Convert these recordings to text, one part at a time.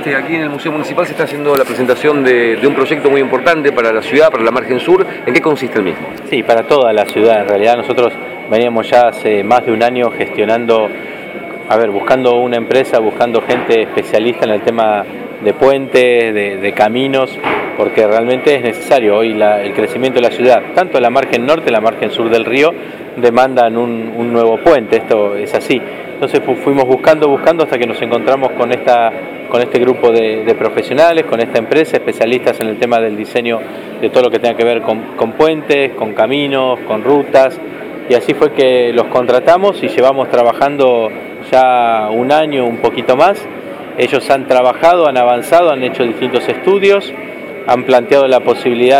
Aquí en el Museo Municipal se está haciendo la presentación de un proyecto muy importante para la ciudad, para la margen sur. ¿En qué consiste el mismo? Sí, para toda la ciudad. En realidad nosotros veníamos ya hace más de un año gestionando, buscando una empresa, buscando gente especialista en el tema de puentes, de caminos, porque realmente es necesario. Hoy el crecimiento de la ciudad, tanto la margen norte, la margen sur del río, demandan un nuevo puente. Esto es así. Entonces fuimos buscando hasta que nos encontramos con este grupo de profesionales, con esta empresa, especialistas en el tema del diseño de todo lo que tenga que ver con puentes, con caminos, con rutas, y así fue que los contratamos y llevamos trabajando ya un año, un poquito más. Ellos han trabajado, han avanzado, han hecho distintos estudios, han planteado la posibilidad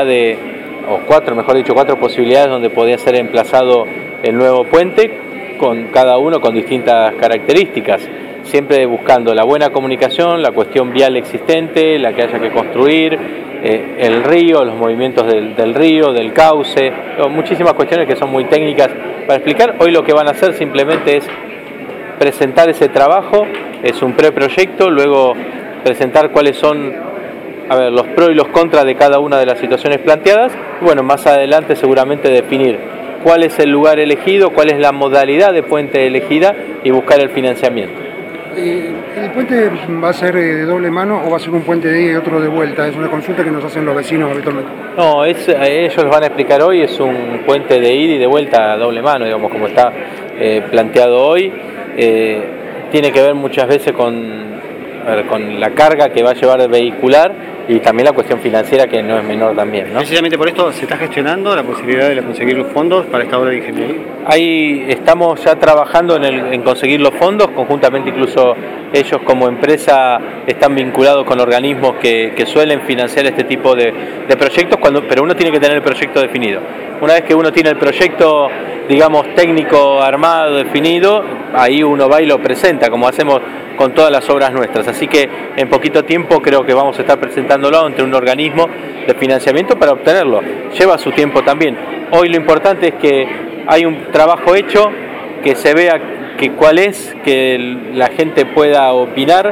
cuatro posibilidades donde podía ser emplazado el nuevo puente, con cada uno con distintas características, siempre buscando la buena comunicación, la cuestión vial existente, la que haya que construir, el río, los movimientos del río, del cauce, muchísimas cuestiones que son muy técnicas para explicar. Hoy lo que van a hacer simplemente es presentar ese trabajo, es un preproyecto, luego presentar cuáles son los pros y los contras de cada una de las situaciones planteadas, y bueno, más adelante seguramente definir cuál es el lugar elegido, cuál es la modalidad de puente elegida y buscar el financiamiento. ¿El puente va a ser de doble mano o va a ser un puente de ida y otro de vuelta? Es una consulta que nos hacen los vecinos habitualmente. No, ellos lo van a explicar hoy, es un puente de ida y de vuelta a doble mano, digamos, como está planteado hoy. Tiene que ver muchas veces con la carga que va a llevar el vehicular y también la cuestión financiera, que no es menor también, ¿no? Precisamente por esto se está gestionando la posibilidad de conseguir los fondos para esta obra de ingeniería. Ahí estamos ya trabajando en conseguir los fondos, conjuntamente incluso ellos como empresa están vinculados con organismos que suelen financiar este tipo de proyectos, pero uno tiene que tener el proyecto definido. Una vez que uno tiene el proyecto, digamos, técnico armado, definido, ahí uno va y lo presenta, como hacemos con todas las obras nuestras. Así que en poquito tiempo creo que vamos a estar presentándolo ante un organismo de financiamiento para obtenerlo. Lleva su tiempo también. Hoy lo importante es que hay un trabajo hecho, que se vea cuál es, que la gente pueda opinar,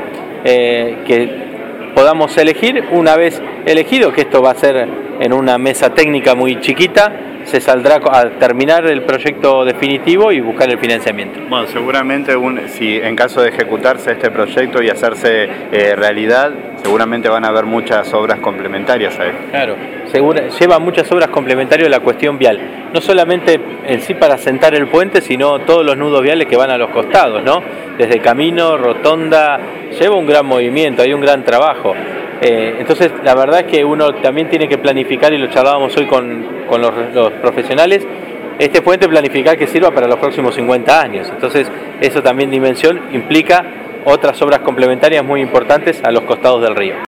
que podamos elegir. Una vez elegido, que esto va a ser en una mesa técnica muy chiquita, se saldrá a terminar el proyecto definitivo y buscar el financiamiento. Bueno, seguramente si en caso de ejecutarse este proyecto y hacerse realidad, seguramente van a haber muchas obras complementarias a esto. Claro, lleva muchas obras complementarias la cuestión vial, no solamente en sí para sentar el puente, sino todos los nudos viales que van a los costados, ¿no? Desde camino, rotonda, lleva un gran movimiento, hay un gran trabajo. Entonces la verdad es que uno también tiene que planificar, y lo charlábamos hoy con los profesionales, este puente planificar que sirva para los próximos 50 años. Entonces eso también implica otras obras complementarias muy importantes a los costados del río.